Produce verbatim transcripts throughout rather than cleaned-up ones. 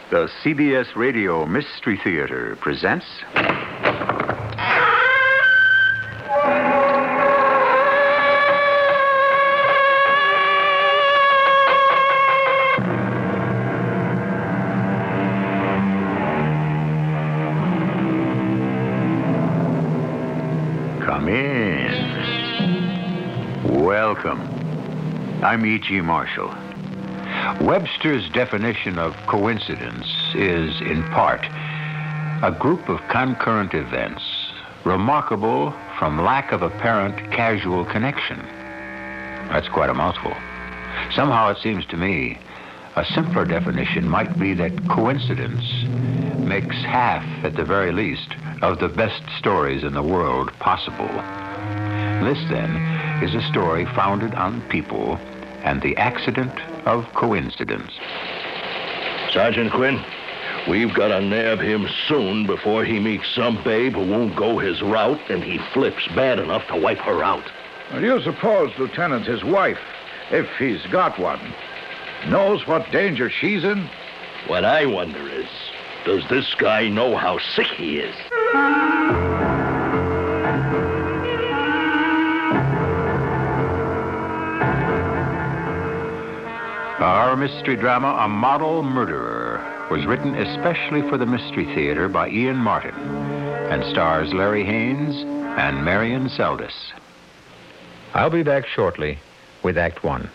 The C B S Radio Mystery Theater presents... Come in. Welcome. I'm E G. Marshall. Webster's definition of coincidence is, in part, a group of concurrent events remarkable from lack of apparent casual connection. That's quite a mouthful. Somehow it seems to me a simpler definition might be that coincidence makes half, at the very least, of the best stories in the world possible. This, then, is a story founded on people and the accident of coincidence. Sergeant Quinn, we've got to nab him soon before he meets some babe who won't go his route and he flips bad enough to wipe her out. Well, do you suppose, Lieutenant, his wife, if he's got one, knows what danger she's in? What I wonder is, does this guy know how sick he is? Our mystery drama, A Model Murderer, was written especially for the Mystery Theater by Ian Martin and stars Larry Haynes and Marion Seldes. I'll be back shortly with Act One.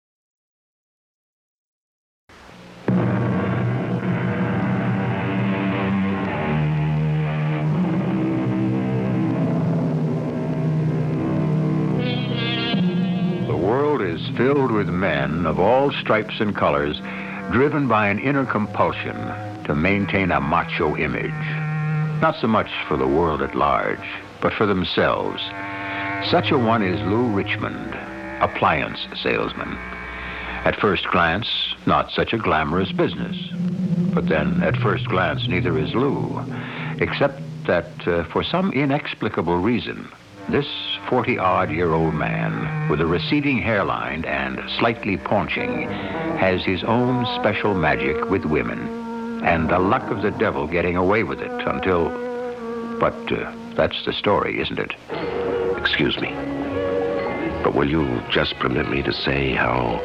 Is filled with men of all stripes and colors, driven by an inner compulsion to maintain a macho image. Not so much for the world at large, but for themselves. Such a one is Lou Richmond, appliance salesman. At first glance, not such a glamorous business. But then, at first glance, neither is Lou, except that uh, for some inexplicable reason, this forty-odd-year-old man with a receding hairline and slightly paunching has his own special magic with women, and the luck of the devil getting away with it until... But uh, that's the story, isn't it? Excuse me, but will you just permit me to say how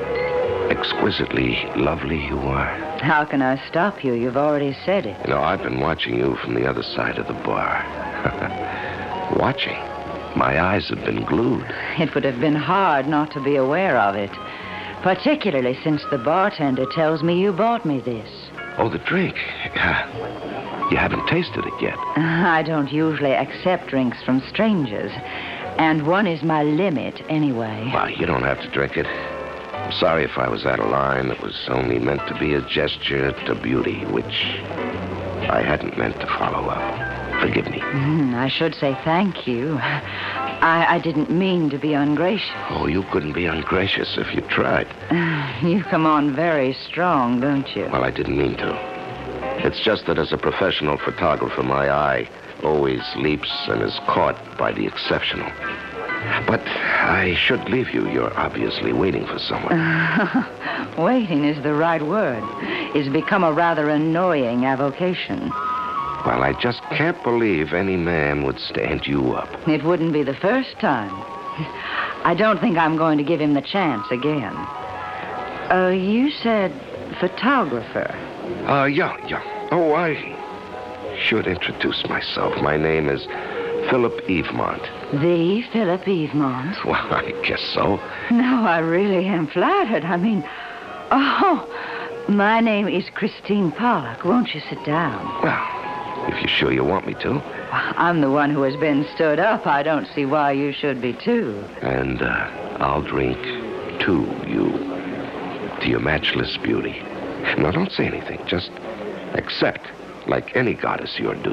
exquisitely lovely you are? How can I stop you? You've already said it. You know, I've been watching you from the other side of the bar. Watching. My eyes have been glued. It would have been hard not to be aware of it, particularly since the bartender tells me you bought me this. Oh, the drink. Yeah. You haven't tasted it yet. I don't usually accept drinks from strangers, and one is my limit anyway. Well, you don't have to drink it. I'm sorry if I was out of line. It was only meant to be a gesture to beauty, which I hadn't meant to follow up. Forgive me. Mm, I should say thank you. I, I didn't mean to be ungracious. Oh, you couldn't be ungracious if you tried. You come on very strong, don't you? Well, I didn't mean to. It's just that as a professional photographer, my eye always leaps and is caught by the exceptional. But I should leave you. You're obviously waiting for someone. Waiting is the right word. It's become a rather annoying avocation. Well, I just can't believe any man would stand you up. It wouldn't be the first time. I don't think I'm going to give him the chance again. Uh, you said photographer. Uh, yeah, yeah. Oh, I should introduce myself. My name is Philip Evemont. The Philip Evemont? Well, I guess so. No, I really am flattered. I mean, oh, my name is Christine Pollock. Won't you sit down? Well, if you're sure you want me to. I'm the one who has been stood up. I don't see why you should be, too. And uh, I'll drink to you, to your matchless beauty. Now, don't say anything. Just accept, like any goddess, your due.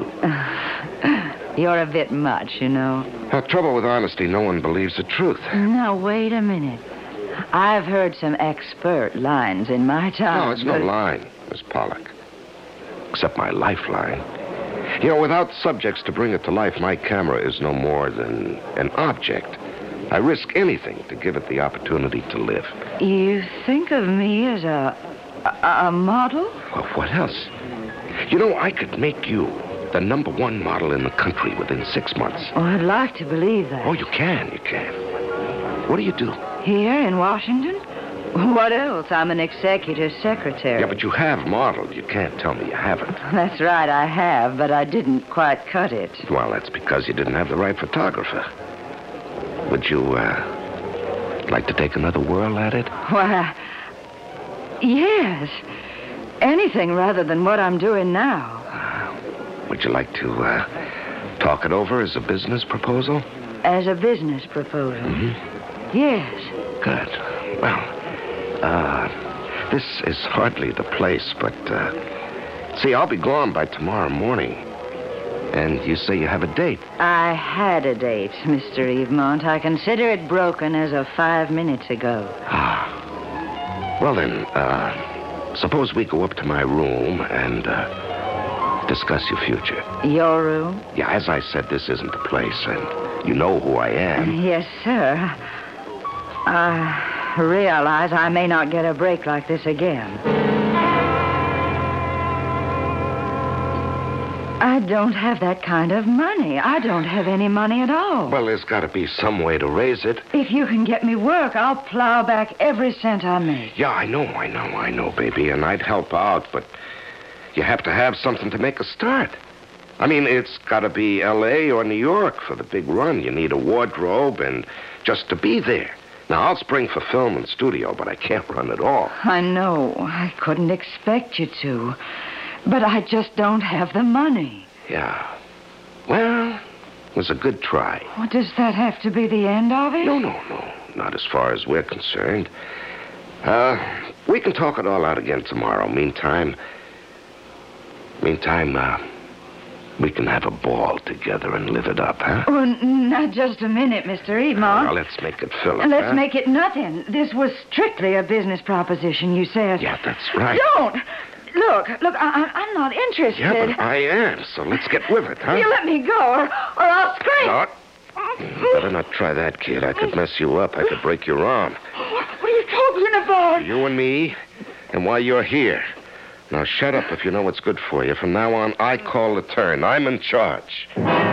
You're a bit much, you know. The trouble with honesty, no one believes the truth. Now, wait a minute. I've heard some expert lines in my time. No, it's but... no line, Miss Pollock. Except my lifeline. You know, without subjects to bring it to life, my camera is no more than an object. I risk anything to give it the opportunity to live. You think of me as a A, a model? Well, what else? You know, I could make you the number one model in the country within six months. Oh, I'd like to believe that. Oh, you can, you can. What do you do? Here in Washington? What else? I'm an executive secretary. Yeah, but you have modeled. You can't tell me you haven't. That's right, I have, but I didn't quite cut it. Well, that's because you didn't have the right photographer. Would you, uh, like to take another whirl at it? Why, yes. Anything rather than what I'm doing now. Uh, would you like to, uh, talk it over as a business proposal? As a business proposal? Mm-hmm. Yes. Good. Well, uh, this is hardly the place, but, uh, see, I'll be gone by tomorrow morning. And you say you have a date. I had a date, Mister Evemont. I consider it broken as of five minutes ago. Ah. Well, then, uh, suppose we go up to my room and, uh, discuss your future. Your room? Yeah, as I said, this isn't the place, and you know who I am. Yes, sir. I realize I may not get a break like this again. I don't have that kind of money. I don't have any money at all. Well, there's got to be some way to raise it. If you can get me work, I'll plow back every cent I make. Yeah, I know, I know, I know, baby, and I'd help out, but you have to have something to make a start. I mean, it's got to be L A or New York for the big run. You need a wardrobe and just to be there. Now, I'll spring for film and studio, but I can't run it all. I know. I couldn't expect you to. But I just don't have the money. Yeah. Well, it was a good try. Well, does that have to be the end of it? No, no, no. Not as far as we're concerned. Uh, we can talk it all out again tomorrow. Meantime... Meantime, uh... we can have a ball together and live it up, huh? Oh, n- not just a minute, Mister Evemont. Now, let's make it Philip, Let's huh? make it nothing. This was strictly a business proposition, you said. Yeah, that's right. Don't! Look, look, I, I'm not interested. Yeah, but I am, so let's get with it, huh? You let me go, or, or I'll scream. Not. You better not try that, kid. I could mess you up. I could break your arm. What, what are you talking about? You and me, and while you're here. Now, shut up if you know what's good for you. From now on, I call the turn. I'm in charge.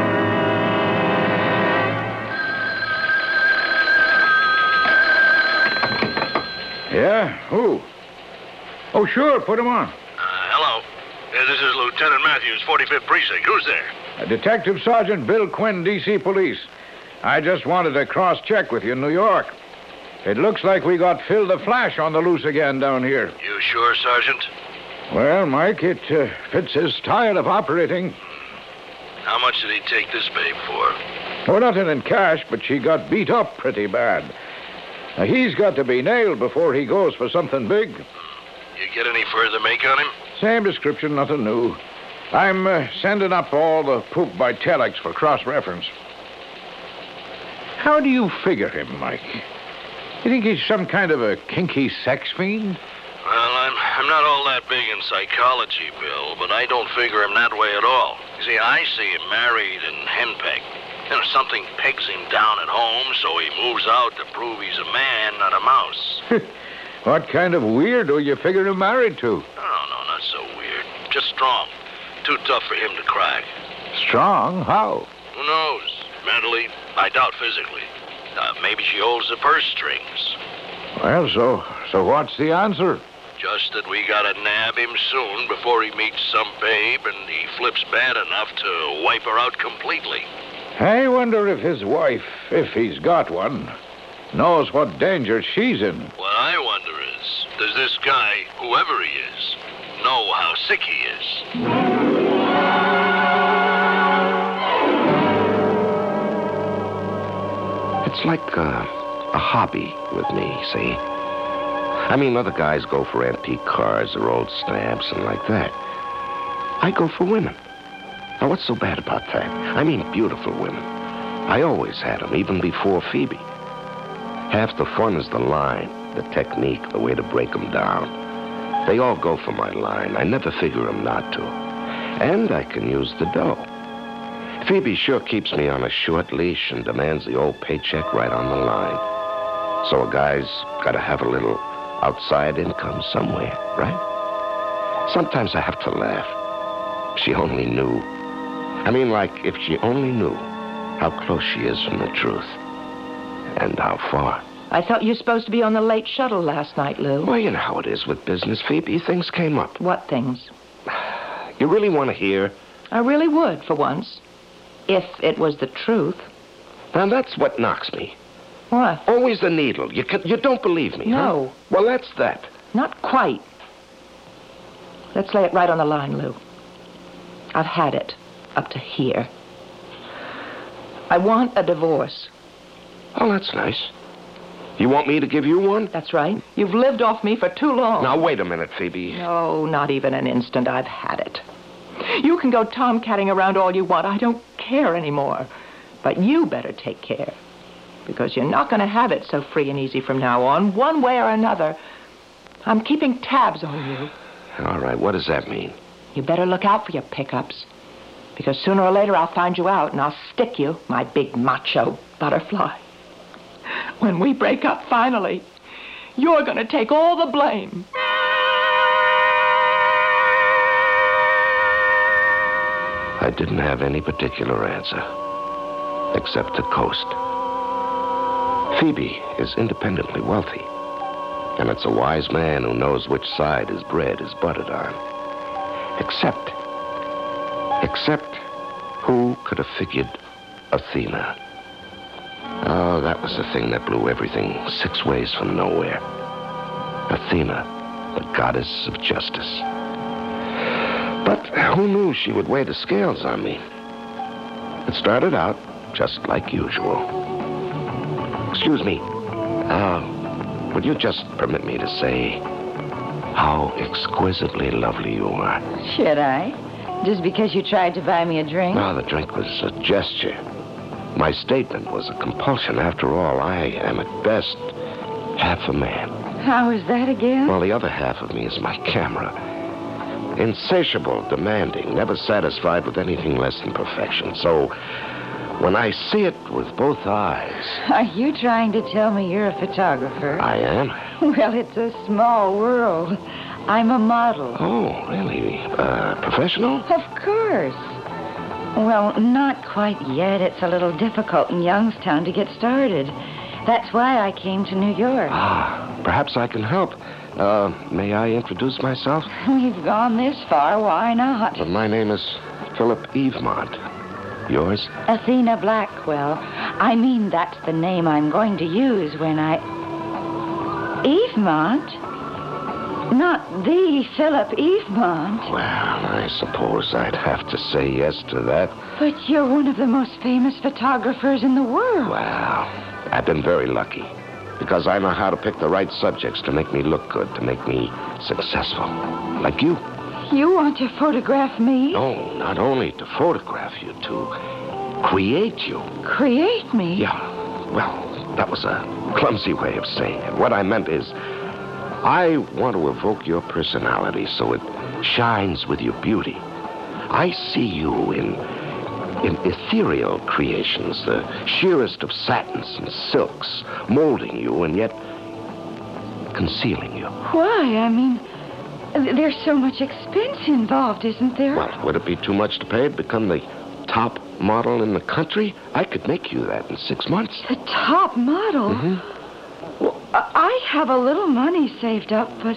Yeah? Who? Oh, sure. Put him on. Uh, hello. Uh, this is Lieutenant Matthews, forty-fifth Precinct. Who's there? Uh, Detective Sergeant Bill Quinn, D C Police. I just wanted to cross-check with you in New York. It looks like we got Phil the Flash on the loose again down here. You sure, Sergeant? Well, Mike, it uh, fits his style of operating. How much did he take this babe for? Well, nothing in cash, but she got beat up pretty bad. Now, he's got to be nailed before he goes for something big. You get any further make on him? Same description, nothing new. I'm uh, sending up all the poop by telex for cross-reference. How do you figure him, Mike? You think he's some kind of a kinky sex fiend? Well, I'm, I'm not all that big in psychology, Bill, but I don't figure him that way at all. You see, I see him married and henpecked. You know, something pegs him down at home, so he moves out to prove he's a man, not a mouse. What kind of weirdo you figure him married to? Oh, no, not so weird. Just strong. Too tough for him to crack. Strong? How? Who knows? Mentally, I doubt physically. Uh, maybe she holds the purse strings. Well, so so what's the answer? Just that we gotta nab him soon before he meets some babe and he flips bad enough to wipe her out completely. I wonder if his wife, if he's got one, knows what danger she's in. What I wonder is, does this guy, whoever he is, know how sick he is? It's like uh, a hobby with me, see? I mean, other guys go for antique cars or old stamps and like that. I go for women. Now, what's so bad about that? I mean, beautiful women. I always had them, even before Phoebe. Half the fun is the line, the technique, the way to break them down. They all go for my line. I never figure them not to. And I can use the dough. Phoebe sure keeps me on a short leash and demands the old paycheck right on the line. So a guy's got to have a little outside income somewhere, right? Sometimes I have to laugh. She only knew. I mean, like, if she only knew how close she is from the truth. And how far. I thought you were supposed to be on the late shuttle last night, Lou. Well, you know how it is with business, Phoebe. Things came up. What things? You really want to hear? I really would, for once. If it was the truth. Now, that's what knocks me. What? Always the needle. You can, you don't believe me, No. huh? Well, that's that. Not quite. Let's lay it right on the line, Lou. I've had it up to here. I want a divorce. Oh, that's nice. You want me to give you one? That's right. You've lived off me for too long. Now, wait a minute, Phoebe. No, not even an instant. I've had it. You can go tomcatting around all you want. I don't care anymore. But you better take care. Because you're not going to have it so free and easy from now on, one way or another. I'm keeping tabs on you. All right, what does that mean? You better look out for your pickups. Because sooner or later I'll find you out and I'll stick you, my big macho butterfly. When we break up finally, you're going to take all the blame. I didn't have any particular answer, except to coast. Phoebe is independently wealthy, and it's a wise man who knows which side his bread is buttered on. Except, except, who could have figured Athena? Oh, that was the thing that blew everything six ways from nowhere. Athena, the goddess of justice. But who knew she would weigh the scales on me? It started out just like usual. Excuse me. Uh, would you just permit me to say how exquisitely lovely you are? Should I? Just because you tried to buy me a drink? No, the drink was a gesture. My statement was a compulsion. After all, I am at best half a man. How is that again? Well, the other half of me is my camera. Insatiable, demanding, never satisfied with anything less than perfection. So, when I see it with both eyes... Are you trying to tell me you're a photographer? I am. Well, it's a small world. I'm a model. Oh, really? Uh, professional? Of course. Well, not quite yet. It's a little difficult in Youngstown to get started. That's why I came to New York. Ah, perhaps I can help. Uh, may I introduce myself? We've gone this far. Why not? Well, my name is Philip Evemont. Yours? Athena Blackwell. I mean, that's the name I'm going to use when I... Evemont? Not the Philip Evemont. Well, I suppose I'd have to say yes to that. But you're one of the most famous photographers in the world. Well, I've been very lucky. Because I know how to pick the right subjects to make me look good, to make me successful. Like you. You want to photograph me? No, not only to photograph you, to create you. Create me? Yeah, well, that was a clumsy way of saying it. What I meant is, I want to evoke your personality so it shines with your beauty. I see you in, in ethereal creations, the sheerest of satins and silks, molding you and yet concealing you. Why? I mean, there's so much expense involved, isn't there? Well, would it be too much to pay to become the top model in the country? I could make you that in six months. The top model? Mm-hmm. Well, I have a little money saved up, but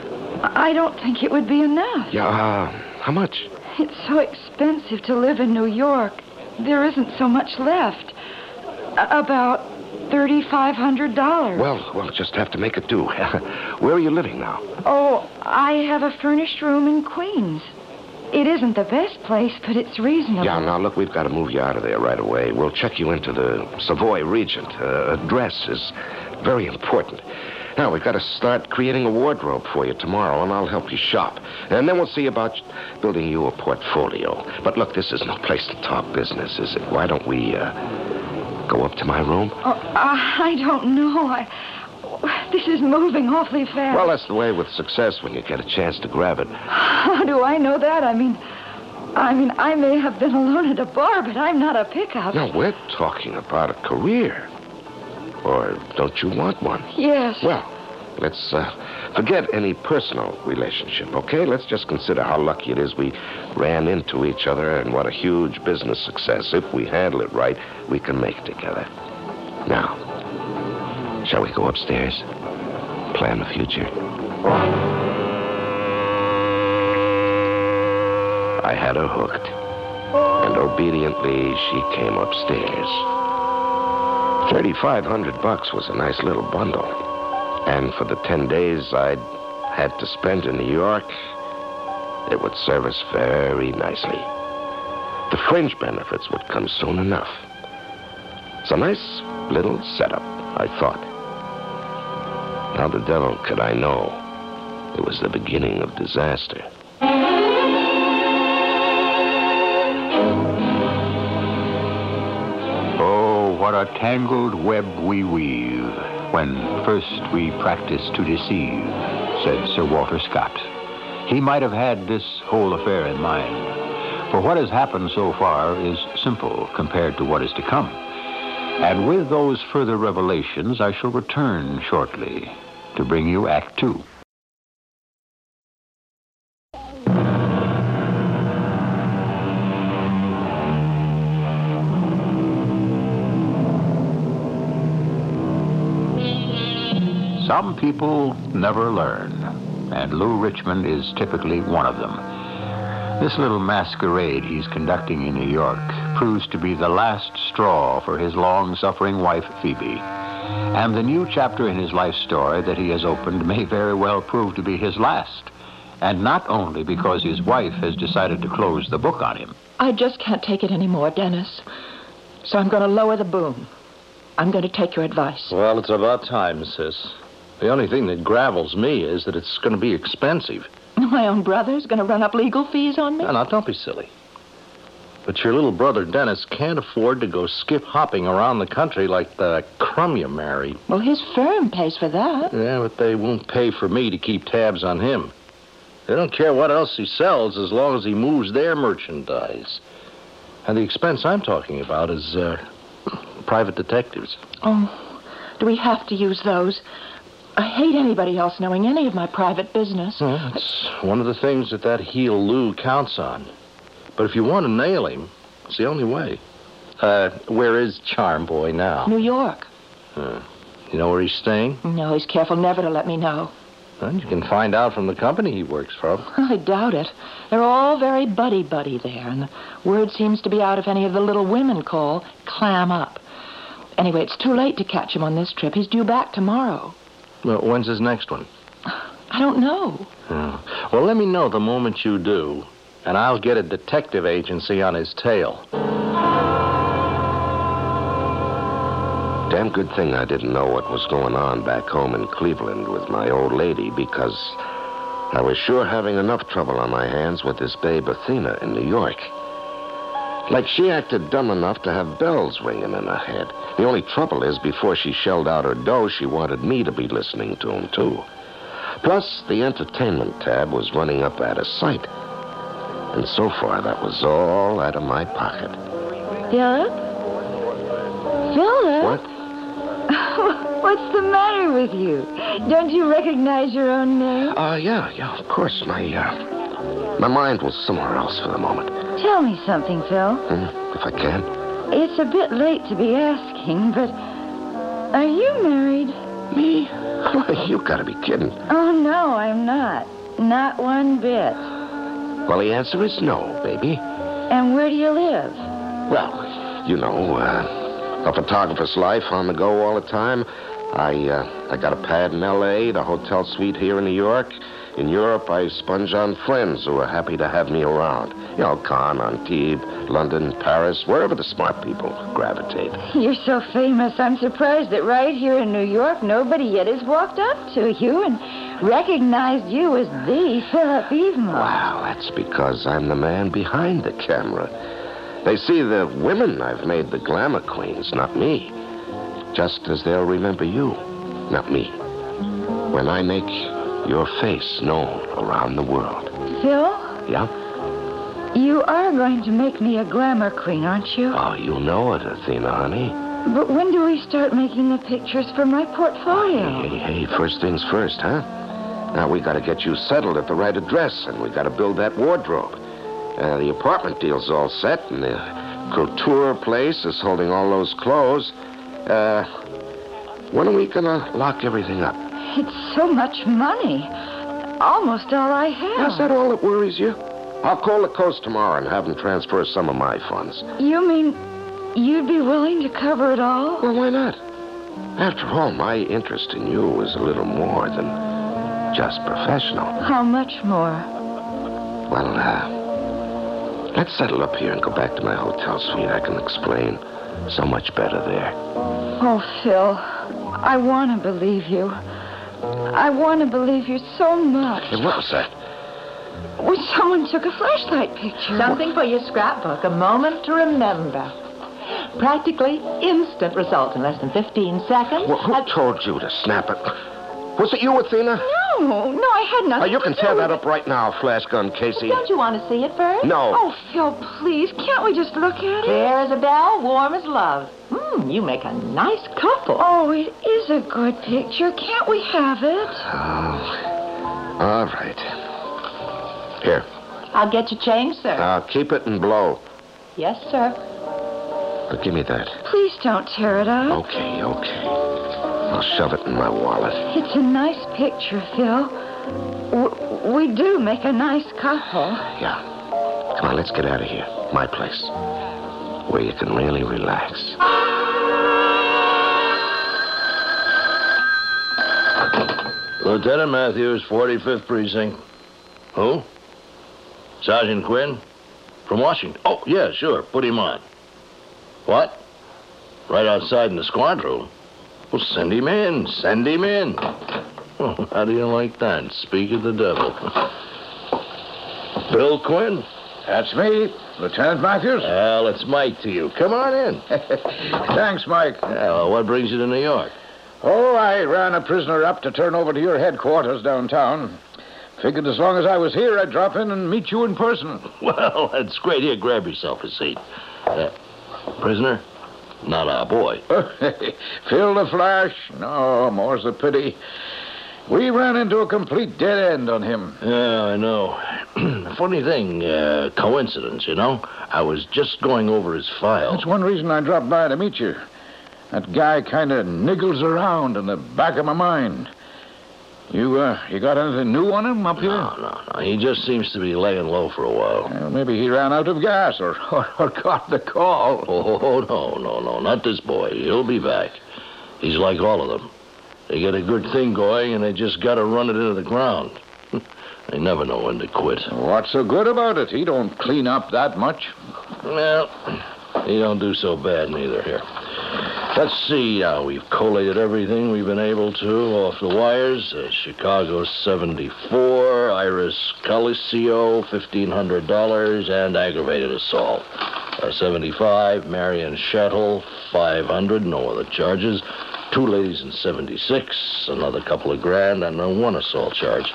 I don't think it would be enough. Yeah, uh, how much? It's so expensive to live in New York. There isn't so much left. A- about thirty-five hundred dollars. Well, we'll just have to make it do. Where are you living now? Oh, I have a furnished room in Queens. It isn't the best place, but it's reasonable. Yeah, now, look, we've got to move you out of there right away. We'll check you into the Savoy Regent. Uh, address is very important. Now, we've got to start creating a wardrobe for you tomorrow, and I'll help you shop. And then we'll see about building you a portfolio. But look, this is no place to talk business, is it? Why don't we uh, go up to my room? Oh, I don't know. I... This is moving awfully fast. Well, that's the way with success when you get a chance to grab it. How do I know that? I mean, I mean, I may have been alone at a bar, but I'm not a pickup. No, we're talking about a career. Or don't you want one? Yes. Well, let's uh, forget any personal relationship, okay? Let's just consider how lucky it is we ran into each other and what a huge business success. If we handle it right, we can make together. Now, shall we go upstairs? Plan the future. I had her hooked, and obediently she came upstairs. thirty-five hundred bucks was a nice little bundle, and for the ten days I'd had to spend in New York, it would serve us very nicely. The fringe benefits would come soon enough. It's a nice little setup, I thought. How the devil could I know it was the beginning of disaster? Oh, what a tangled web we weave when first we practice to deceive, said Sir Walter Scott. He might have had this whole affair in mind, for what has happened so far is simple compared to what is to come. And with those further revelations, I shall return shortly to bring you Act Two. Some people never learn, and Lou Richmond is typically one of them. This little masquerade he's conducting in New York proves to be the last straw for his long-suffering wife, Phoebe. And the new chapter in his life story that he has opened may very well prove to be his last. And not only because his wife has decided to close the book on him. I just can't take it anymore, Dennis. So I'm going to lower the boom. I'm going to take your advice. Well, it's about time, sis. The only thing that gravels me is that it's going to be expensive. My own brother's going to run up legal fees on me? No, no, don't be silly. But your little brother, Dennis, can't afford to go skip-hopping around the country like the crumb you married. Well, his firm pays for that. Yeah, but they won't pay for me to keep tabs on him. They don't care what else he sells as long as he moves their merchandise. And the expense I'm talking about is uh, private detectives. Oh, do we have to use those? I hate anybody else knowing any of my private business. Well, it's one of the things that that heel Lou counts on. But if you want to nail him, it's the only way. Uh, where is Charm Boy now? New York. Uh, you know where he's staying? No, he's careful never to let me know. Well, you can find out from the company he works for. I doubt it. They're all very buddy-buddy there, and the word seems to be out if any of the little women call, clam up. Anyway, it's too late to catch him on this trip. He's due back tomorrow. Well, when's his next one? I don't know. Oh. Well, let me know the moment you do, and I'll get a detective agency on his tail. Damn good thing I didn't know what was going on back home in Cleveland with my old lady, because I was sure having enough trouble on my hands with this babe Athena in New York. Like she acted dumb enough to have bells ringing in her head. The only trouble is, before she shelled out her dough, she wanted me to be listening to him, too. Plus, the entertainment tab was running up out of sight. And so far, that was all out of my pocket. Philip? Philip? What? What's the matter with you? Don't you recognize your own name? Uh, yeah, yeah, of course. My, uh, my mind was somewhere else for the moment. Tell me something, Phil. Hmm, if I can. It's a bit late to be asking, but are you married? Me? You gotta be kidding. Oh, no, I'm not. Not one bit. Well, the answer is no, baby. And where do you live? Well, you know, uh, a photographer's life on the go all the time. I, uh, I got a pad in L A, the hotel suite here in New York. In Europe, I sponge on friends who are happy to have me around. You know, Cannes, Antibes, London, Paris, wherever the smart people gravitate. You're so famous, I'm surprised that right here in New York, nobody yet has walked up to you and recognized you as the Philip Evenlaw. Wow, that's because I'm the man behind the camera. They see the women I've made the glamour queens, not me. Just as they'll remember you, not me. When I make your face known around the world. Phil? Yeah? You are going to make me a glamour queen, aren't you? Oh, you know it, Athena, honey. But when do we start making the pictures for my portfolio? Hey, hey, hey, first things first, huh? Now we gotta get you settled at the right address, and we gotta build that wardrobe. Uh, the apartment deal's all set, and the couture place is holding all those clothes. Uh, when are we gonna lock everything up? It's so much money. Almost all I have. Is that all that worries you? I'll call the coast tomorrow and have them transfer some of my funds. You mean you'd be willing to cover it all? Well, why not? After all, my interest in you is a little more than just professional. How much more? Well, uh, let's settle up here and go back to my hotel suite. I can explain so much better there. Oh, Phil, I want to believe you. I want to believe you so much. Hey, what was that? When someone took a flashlight picture. Something for your scrapbook, a moment to remember. Practically instant result in less than fifteen seconds. Well, who Uh, told you to snap it? Was it you, Athena? No, no, I had nothing Oh, you can to tear do that with up right now, Flash Gun Casey. Don't you want to see it first? No. Oh, Phil, please, can't we just look at it? Clear as a bell, warm as love. Hmm, you make a nice couple. Oh, it is a good picture. Can't we have it? Oh, all right. Here, I'll get you changed, sir. uh, keep it and blow. Yes, sir. But give me that. Please don't tear it up. Okay, okay. I'll shove it in my wallet. It's a nice picture, Phil. W- we do make a nice couple. Yeah. Come on, let's get out of here. My place. Where you can really relax. Lieutenant Matthews, forty-fifth Precinct. Who? Sergeant Quinn? From Washington? Oh, yeah, sure. Put him on. What? Right outside in the squad room? Well, send him in. Send him in. Oh, how do you like that? Speak of the devil. Bill Quinn? That's me, Lieutenant Matthews. Well, it's Mike to you. Come on in. Thanks, Mike. Yeah, well, what brings you to New York? Oh, I ran a prisoner up to turn over to your headquarters downtown. Figured as long as I was here, I'd drop in and meet you in person. Well, that's great. Here, grab yourself a seat. Uh, prisoner? Not our boy. Phil the Flash? No, more's the pity. We ran into a complete dead end on him. Yeah, I know. Funny thing, uh, coincidence, you know? I was just going over his file. That's one reason I dropped by to meet you. That guy kind of niggles around in the back of my mind. You, uh, you got anything new on him up here? No, no, no. He just seems to be laying low for a while. Well, maybe he ran out of gas or, or, or got the call. Oh, no, no, no, not this boy. He'll be back. He's like all of them. They get a good thing going, and they just got to run it into the ground. They never know when to quit. What's so good about it? He don't clean up that much. Well, he don't do so bad neither here. Let's see now. We've collated everything we've been able to off the wires. Uh, Chicago seventy-four, Iris Coliseo, fifteen hundred dollars, and aggravated assault. Uh, seventy-five, Marion Shettle, five hundred dollars, no other charges. Two ladies in seventy-six, another couple of grand, and uh, one assault charge.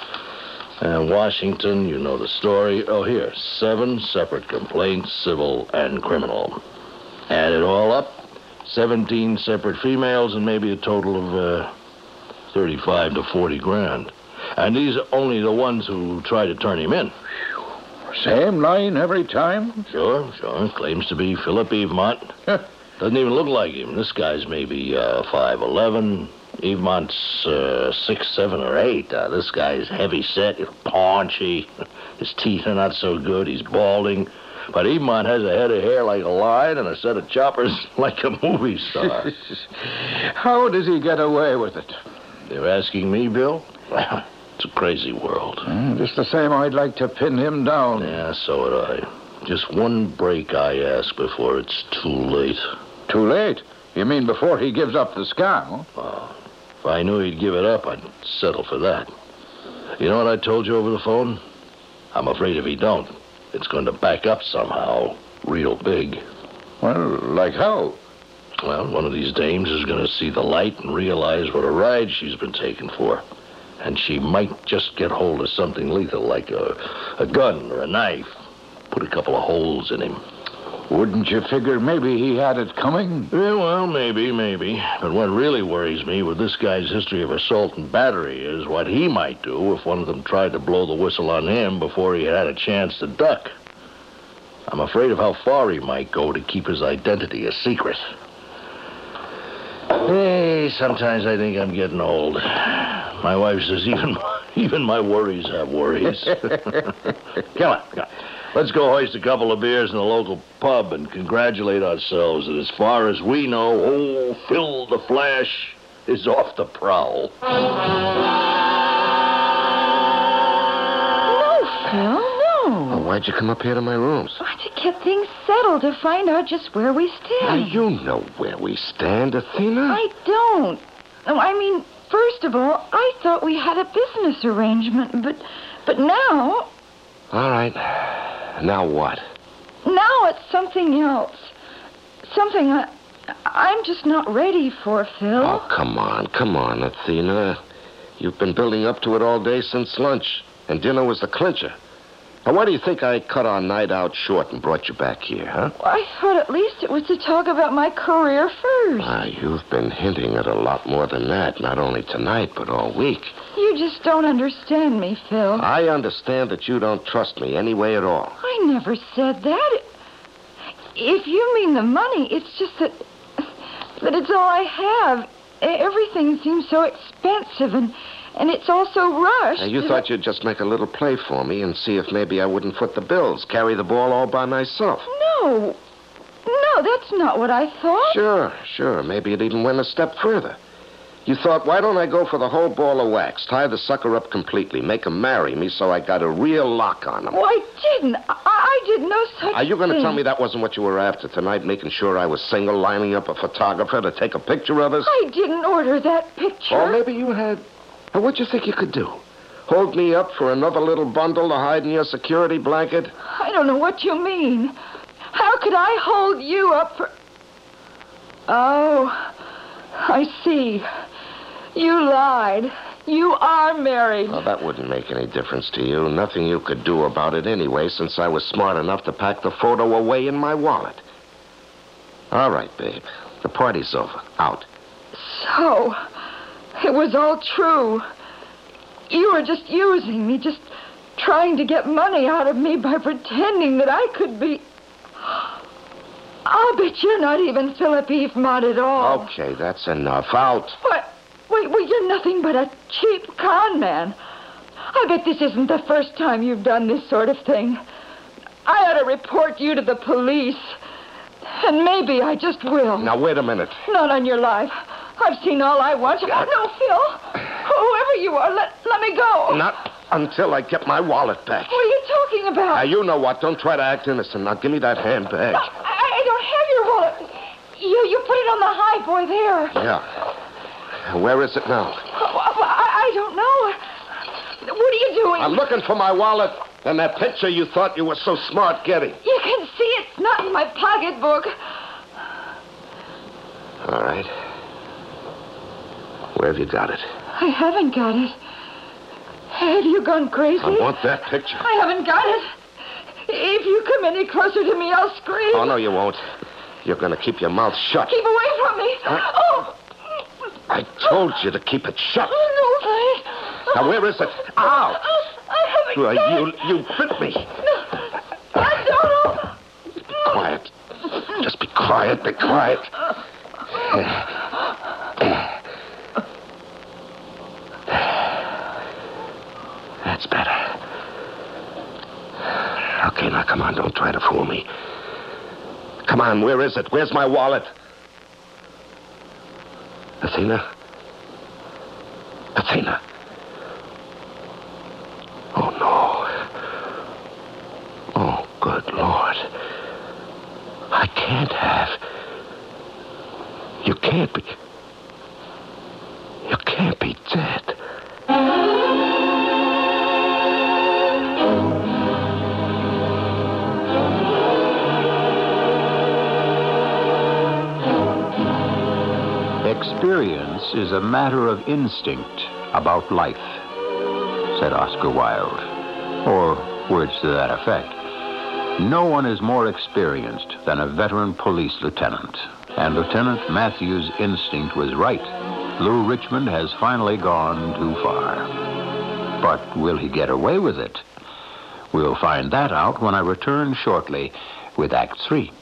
And Washington, you know the story. Oh, here, seven separate complaints, civil and criminal. Add it all up, seventeen separate females, and maybe a total of uh, thirty-five to forty grand. And these are only the ones who try to turn him in. Same line every time? Sure, sure. Claims to be Philip Evemont. Doesn't even look like him. This guy's maybe uh, five eleven. Evemont's uh, six seven or eight. Uh, this guy's heavy set, paunchy. His teeth are not so good. He's balding. But Evemont has a head of hair like a lion and a set of choppers like a movie star. How does he get away with it? They're asking me, Bill? Well, it's a crazy world. Mm, just the same, I'd like to pin him down. Yeah, so would I. Just one break, I ask, before it's too late. Too late? You mean before he gives up the scam, huh? Oh, if I knew he'd give it up, I'd settle for that. You know what I told you over the phone? I'm afraid if he don't, it's going to back up somehow, real big. Well, like how? Well, one of these dames is going to see the light and realize what a ride she's been taken for. And she might just get hold of something lethal, like a, a gun or a knife. Put a couple of holes in him. Wouldn't you figure maybe he had it coming? Yeah, well, maybe, maybe. But what really worries me with this guy's history of assault and battery is what he might do if one of them tried to blow the whistle on him before he had a chance to duck. I'm afraid of how far he might go to keep his identity a secret. Hey, sometimes I think I'm getting old. My wife says even, even my worries have worries. Come on, come on. Let's go hoist a couple of beers in the local pub and congratulate ourselves that as far as we know, old Phil the Flash is off the prowl. No, Phil, no. Well, why'd you come up here to my rooms? Why, to get things settled, to find out just where we Now, stand. you know where we stand, Athena. I don't. No, I mean, first of all, I thought we had a business arrangement, but but now, All right. Now what? now it's something else. Something I, I'm just not ready for, Phil. Oh, come on, come on, Athena. You've been building up to it all day since lunch, and dinner was the clincher. Now, why do you think I cut our night out short and brought you back here, huh? I thought at least it was to talk about my career first. Ah, you've been hinting at a lot more than that, not only tonight, but all week. You just don't understand me, Phil. I understand that you don't trust me any way at all. I never said that. If you mean the money, it's just that that it's all I have. Everything seems so expensive, and and it's all so rushed. Now, you thought you'd just make a little play for me and see if maybe I wouldn't foot the bills, carry the ball all by myself. No. No, that's not what I thought. Sure, sure. Maybe it even went a step further. You thought, why don't I go for the whole ball of wax, tie the sucker up completely, make him marry me so I got a real lock on him? Oh, I didn't. I, I did no such Are you going to thing. tell me that wasn't what you were after tonight, making sure I was single, lining up a photographer to take a picture of us? I didn't order that picture. Or maybe you had. Now, what'd you think you could do? Hold me up for another little bundle to hide in your security blanket? I don't know what you mean. How could I hold you up for... Oh, I see. You lied. You are married. Well, that wouldn't make any difference to you. Nothing you could do about it anyway, since I was smart enough to pack the photo away in my wallet. All right, babe. The party's over. Out. So, it was all true. You were just using me, just trying to get money out of me by pretending that I could be... I'll bet you're not even Philip Evemonde at all. Okay, that's enough. Out. What? Wait, wait, you're nothing but a cheap con man. I bet this isn't the first time you've done this sort of thing. I ought to report you to the police. And maybe I just will. Now, wait a minute. Not on your life. I've seen all I want. No, Phil. Whoever you are, let, let me go. Not until I get my wallet back. What are you talking about? Now, you know what. Don't try to act innocent. Now, give me that handbag. I, I don't have your wallet. You, you put it on the high boy there. Yeah. Where is it now? I, I don't know. What are you doing? I'm looking for my wallet and that picture you thought you were so smart getting. You can see it's not in my pocketbook. All right. Where have you got it? I haven't got it. Have you gone crazy? I want that picture. I haven't got it. If you come any closer to me, I'll scream. Oh, no, you won't. You're going to keep your mouth shut. Keep away from me. Huh? Oh. I told you to keep it shut. Oh, no, I... Now, where is it? Ow! I haven't Well, got you, it. you bit me. No. I don't. Be quiet. Just be quiet. Be quiet. That's better. Okay, now come on. Don't try to fool me. Come on, where is it? Where's my wallet? Athena? Athena? Oh, no. Oh, good Lord. I can't have. You can't be. You can't be dead. Experience is a matter of instinct about life, said Oscar Wilde, or words to that effect. No one is more experienced than a veteran police lieutenant. And Lieutenant Matthews' instinct was right. Lou Richmond has finally gone too far. But will he get away with it? We'll find that out when I return shortly with Act Three.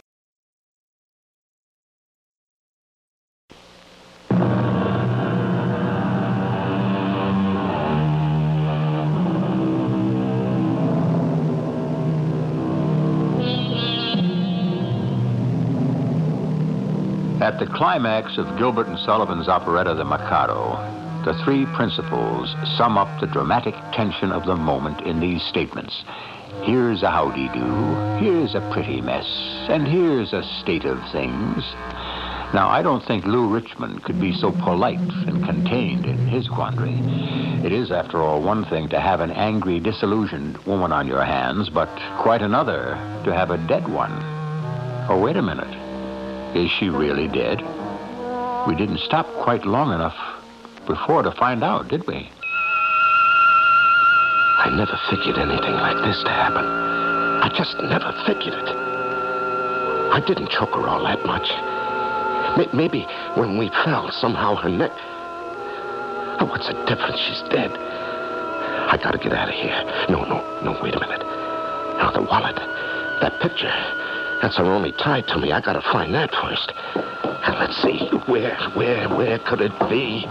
At the climax of Gilbert and Sullivan's operetta, The Mikado, the three principals sum up the dramatic tension of the moment in these statements. Here's a howdy-do, here's a pretty mess, and here's a state of things. Now, I don't think Lou Richmond could be so polite and contained in his quandary. It is, after all, one thing to have an angry, disillusioned woman on your hands, but quite another to have a dead one. Oh, wait a minute. Is she really dead? We didn't stop quite long enough before to find out, did we? I never figured anything like this to happen. I just never figured it. I didn't choke her all that much. Maybe when we fell, somehow her neck... Oh, what's the difference? She's dead. I gotta get out of here. No, no, no, wait a minute. Now, the wallet, that picture... That's her only tie to me. I gotta find that first. And let's see, where, where, where could it be?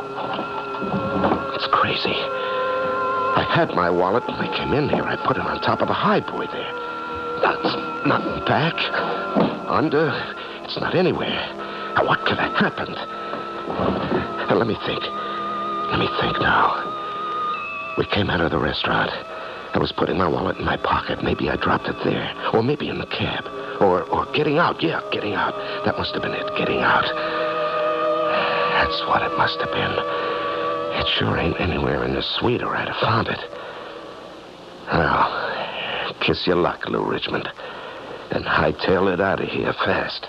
It's crazy. I had my wallet when I came in here. I put it on top of the highboy there. That's nothing back. Under. It's not anywhere. Now, what could have happened? Now, let me think. Let me think now. We came out of the restaurant. I was putting my wallet in my pocket. Maybe I dropped it there. Or maybe in the cab. Or or getting out. Yeah, getting out. That must have been it. Getting out. That's what it must have been. It sure ain't anywhere in the suite or I'd have found it. Well, kiss your luck, Lou Richmond. And hightail it out of here fast.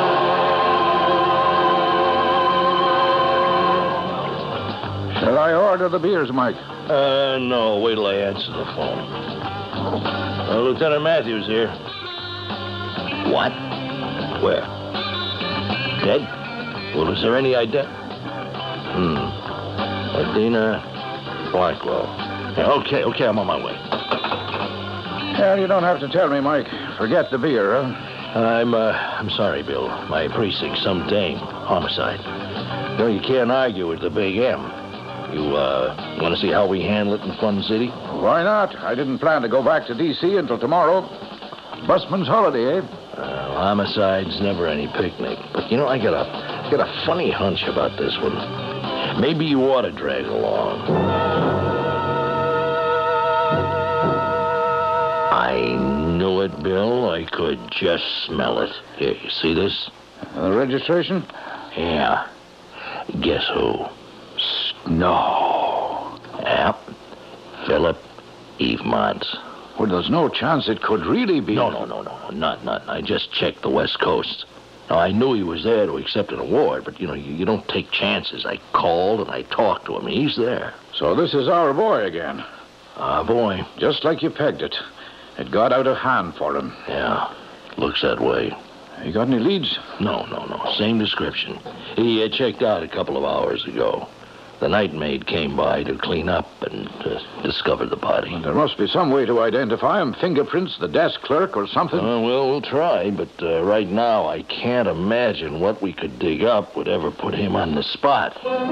Shall I order the beers, Mike? Uh, no, wait till I answer the phone. Uh, Lieutenant Matthews here. What? Where? Dead? Well, is there any idea? Hmm. Adina Blackwell. Yeah, okay, okay, I'm on my way. Well, you don't have to tell me, Mike. Forget the beer, huh? I'm, uh, I'm sorry, Bill. My precinct, some dame. Homicide. No, you can't argue with the big M. You, uh, want to see how we handle it in Fun City? Why not? I didn't plan to go back to D C until tomorrow. Busman's holiday, eh? Uh, homicide's never any picnic. But, you know, I got a, got a funny hunch about this one. Maybe you ought to drag along. I knew it, Bill. I could just smell it. Here, you see this? The registration? Yeah. Guess who? No. Yep. Philip Evemont. Well, there's no chance it could really be. No, no, no, no. Not, not. I just checked the West Coast. Now, I knew he was there to accept an award, but, you know, you, you don't take chances. I called and I talked to him. He's there. So this is our boy again. Our boy. Just like you pegged it. It got out of hand for him. Yeah. Looks that way. You got any leads? No, no, no. Same description. He uh, checked out a couple of hours ago. The night maid came by to clean up and uh, discovered the body. Well, there must be some way to identify him. Fingerprints, the desk clerk, or something. Uh, well, we'll try, but uh, right now I can't imagine what we could dig up would ever put him on the spot.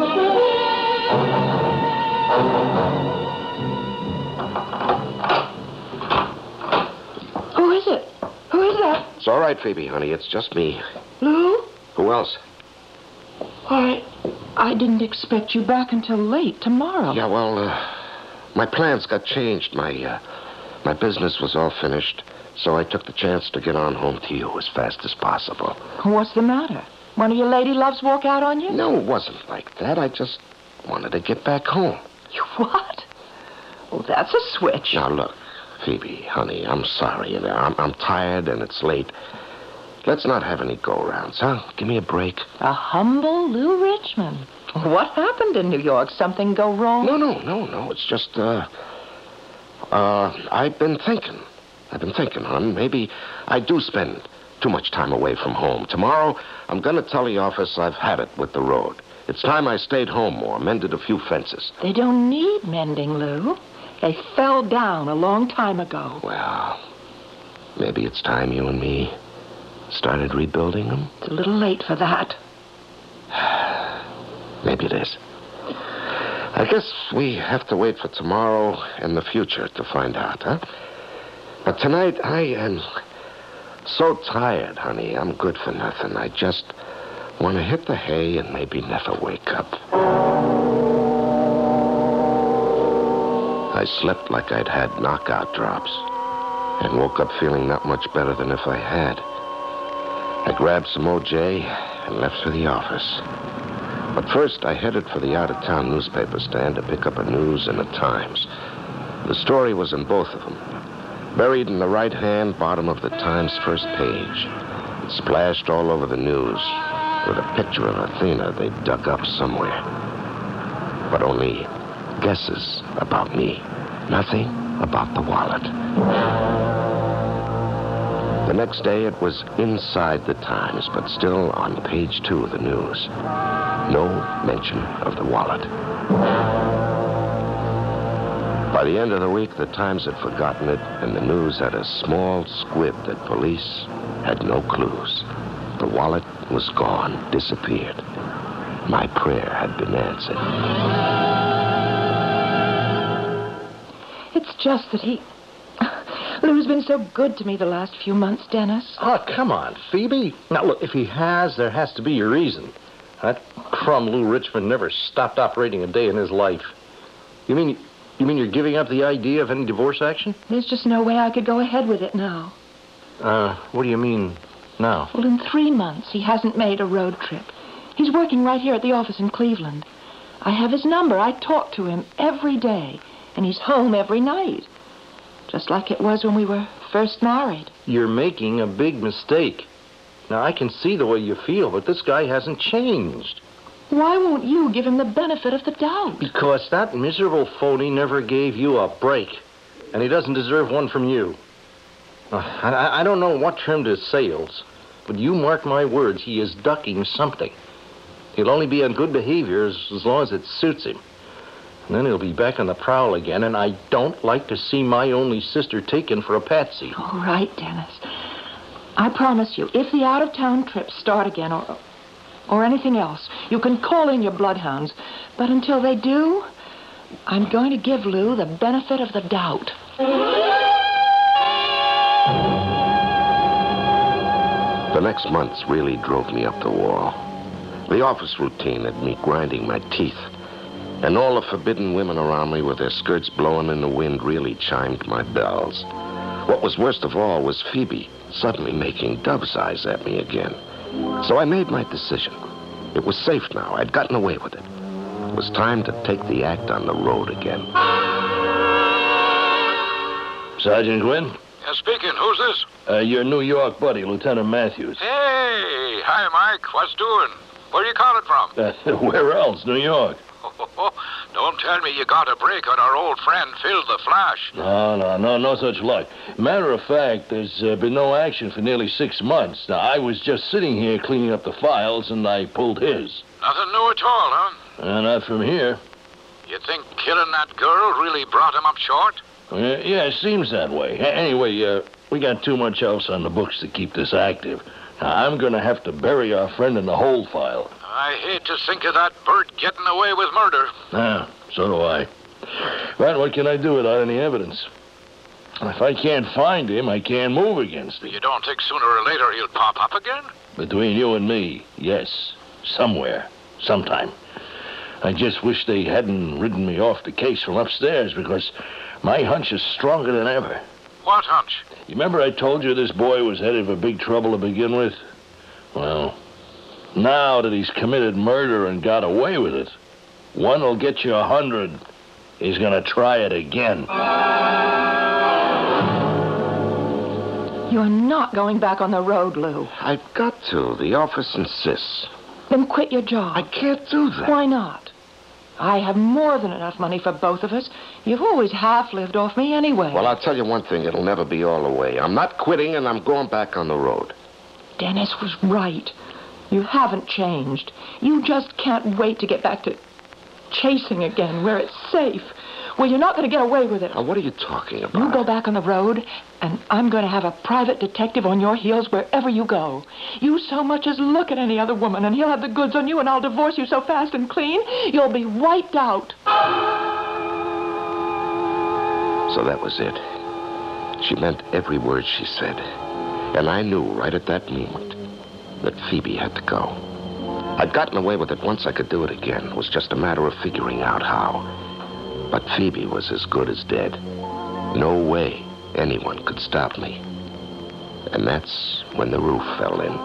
Who is it? Who is that? It's all right, Phoebe, honey. It's just me. Lou? Who else? Why, I didn't expect you back until late tomorrow. Yeah, well, uh, my plans got changed. My, uh, my business was all finished, so I took the chance to get on home to you as fast as possible. What's the matter? One of your lady loves walk out on you? No, it wasn't like that. I just wanted to get back home. You what? Oh, that's a switch. Now, look, Phoebe, honey, I'm sorry. You know, I'm, I'm tired and it's late. Let's not have any go-rounds, huh? Give me a break. A humble Lou Richmond. What happened in New York? Something go wrong? No, no, no, no. It's just, uh... Uh, I've been thinking. I've been thinking, hon. Maybe I do spend too much time away from home. Tomorrow, I'm going to tell the office I've had it with the road. It's time I stayed home more, mended a few fences. They don't need mending, Lou. They fell down a long time ago. Well, maybe it's time you and me started rebuilding them. It's a little late for that. Maybe it is. I guess we have to wait for tomorrow and the future to find out, huh? But tonight, I am so tired, honey. I'm good for nothing. I just want to hit the hay and maybe never wake up. I slept like I'd had knockout drops and woke up feeling not much better than if I had. I grabbed some O J and left for the office. But first, I headed for the out-of-town newspaper stand to pick up a News and a Times. The story was in both of them. Buried in the right-hand bottom of the Times' first page. It splashed all over the news with a picture of Athena they dug up somewhere. But only guesses about me. Nothing about the wallet. The next day, it was inside the Times, but still on page two of the news. No mention of the wallet. By the end of the week, the Times had forgotten it, and the news had a small squib that police had no clues. The wallet was gone, disappeared. My prayer had been answered. It's just that he... Lou's been so good to me the last few months, Dennis. Oh, come on, Phoebe. Now, look, if he has, there has to be a reason. That crumb Lou Richmond never stopped operating a day in his life. You mean you mean you're giving up the idea of any divorce action? There's just no way I could go ahead with it now. Uh, what do you mean now? Well, in three months, he hasn't made a road trip. He's working right here at the office in Cleveland. I have his number. I talk to him every day, and he's home every night. Just like it was when we were first married. You're making a big mistake. Now, I can see the way you feel, but this guy hasn't changed. Why won't you give him the benefit of the doubt? Because that miserable phony never gave you a break, and he doesn't deserve one from you. Uh, I, I don't know what trimmed his sails, but you mark my words, he is ducking something. He'll only be on good behavior as, as long as it suits him. And then he'll be back on the prowl again, and I don't like to see my only sister taken for a patsy. All right, Dennis. I promise you, if the out-of-town trips start again, or or anything else, you can call in your bloodhounds. But until they do, I'm going to give Lou the benefit of the doubt. The next months really drove me up the wall. The office routine had me grinding my teeth. And all the forbidden women around me with their skirts blowing in the wind really chimed my bells. What was worst of all was Phoebe suddenly making dove's eyes at me again. So I made my decision. It was safe now. I'd gotten away with it. It was time to take the act on the road again. Sergeant Gwynn? Yeah, speaking. Who's this? Uh, your New York buddy, Lieutenant Matthews. Hey! Hi, Mike. What's doing? Where are you calling from? Uh, where else? New York. Don't tell me you got a break on our old friend Phil the Flash. No, no, no, no such luck. Matter of fact, there's uh, been no action for nearly six months. Now, I was just sitting here cleaning up the files, and I pulled his. Nothing new at all, huh? Uh, not from here. You think killing that girl really brought him up short? Uh, yeah, it seems that way. A- anyway, uh, we got too much else on the books to keep this active. Now, I'm going to have to bury our friend in the hold file. I hate to think of that bird getting away with murder. Ah, so do I. But what can I do without any evidence? If I can't find him, I can't move against him. You don't think sooner or later he'll pop up again? Between you and me, yes. Somewhere. Sometime. I just wish they hadn't ridden me off the case from upstairs, because my hunch is stronger than ever. What hunch? You remember I told you this boy was headed for big trouble to begin with? Well, now that he's committed murder and got away with it, one will get you a hundred. He's gonna try it again. You're not going back on the road, Lou. I've got to. The office insists. Then quit your job. I can't do that. Why not? I have more than enough money for both of us. You've always half lived off me anyway. Well, I'll tell you one thing. It'll never be all the way. I'm not quitting, and I'm going back on the road. Dennis was right. You haven't changed. You just can't wait to get back to chasing again, where it's safe, where you're not going to get away with it. Now, what are you talking about? You go back on the road, and I'm going to have a private detective on your heels wherever you go. You so much as look at any other woman, and he'll have the goods on you, and I'll divorce you so fast and clean, you'll be wiped out. So that was it. She meant every word she said. And I knew right at that moment that Phoebe had to go. I'd gotten away with it once. I could do it again. It was just a matter of figuring out how. But Phoebe was as good as dead. No way anyone could stop me. And that's when the roof fell in.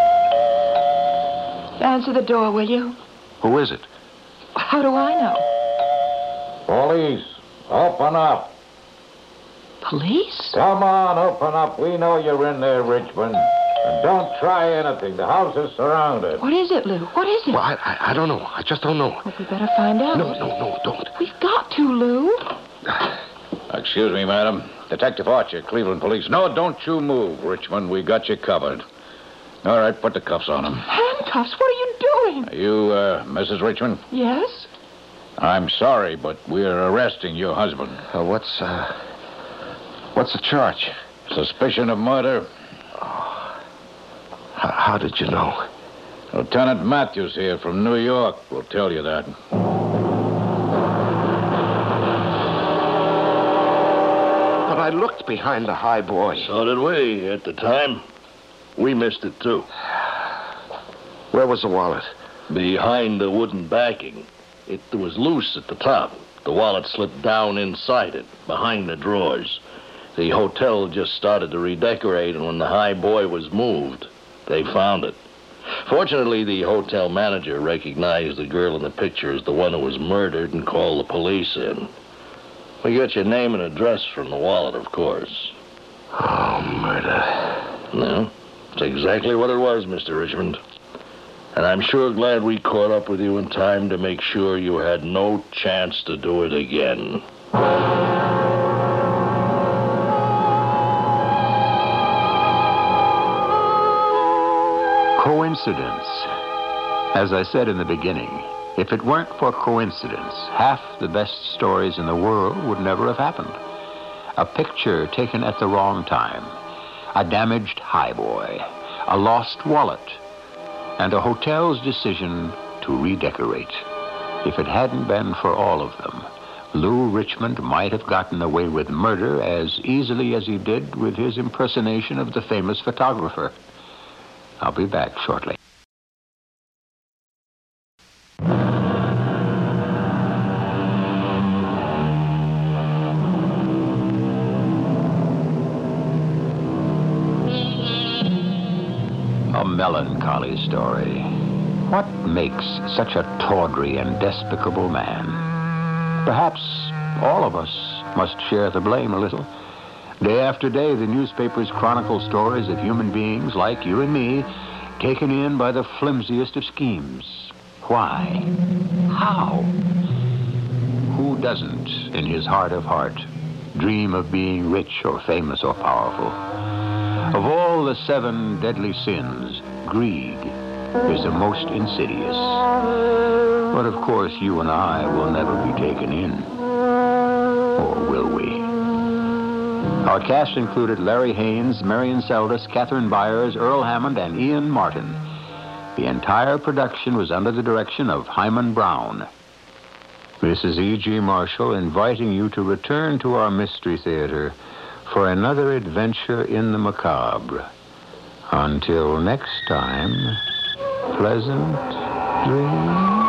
Answer the door, will you? Who is it? How do I know? Police, open up. Police? Come on, open up. We know you're in there, Richmond. And don't try anything. The house is surrounded. What is it, Lou? What is it? Well, I, I, I don't know. I just don't know. Well, we better find out. No, no, no, don't. We've got to, Lou. Excuse me, madam. Detective Archer, Cleveland Police. No, don't you move, Richmond. We got you covered. All right, put the cuffs on him. Handcuffs? What are you doing? Are you, uh, Missus Richmond? Yes? I'm sorry, but we're arresting your husband. Uh, what's, uh... What's the charge? Suspicion of murder. H- how did you know? Lieutenant Matthews here from New York will tell you that. But I looked behind the high boy. So did we at the time. We missed it, too. Where was the wallet? Behind the wooden backing. It was loose at the top. The wallet slipped down inside it, behind the drawers. The hotel just started to redecorate, and when the high boy was moved, they found it. Fortunately, the hotel manager recognized the girl in the picture as the one who was murdered and called the police in. We got your name and address from the wallet, of course. Oh, murder. No, it's exactly what it was, Mister Richmond. And I'm sure glad we caught up with you in time to make sure you had no chance to do it again. Coincidence. As I said in the beginning, if it weren't for coincidence, half the best stories in the world would never have happened. A picture taken at the wrong time, a damaged highboy, a lost wallet, and a hotel's decision to redecorate. If it hadn't been for all of them, Lou Richmond might have gotten away with murder as easily as he did with his impersonation of the famous photographer. I'll be back shortly. A melancholy story. What makes such a tawdry and despicable man? Perhaps all of us must share the blame a little. Day after day, the newspapers chronicle stories of human beings like you and me taken in by the flimsiest of schemes. Why? How? Who doesn't, in his heart of heart, dream of being rich or famous or powerful? Of all the seven deadly sins, greed is the most insidious. But of course, you and I will never be taken in. Or will we? Our cast included Larry Haynes, Marion Seldes, Catherine Byers, Earl Hammond, and Ian Martin. The entire production was under the direction of Hyman Brown. This is E G. Marshall inviting you to return to our Mystery Theater for another adventure in the macabre. Until next time, pleasant dreams.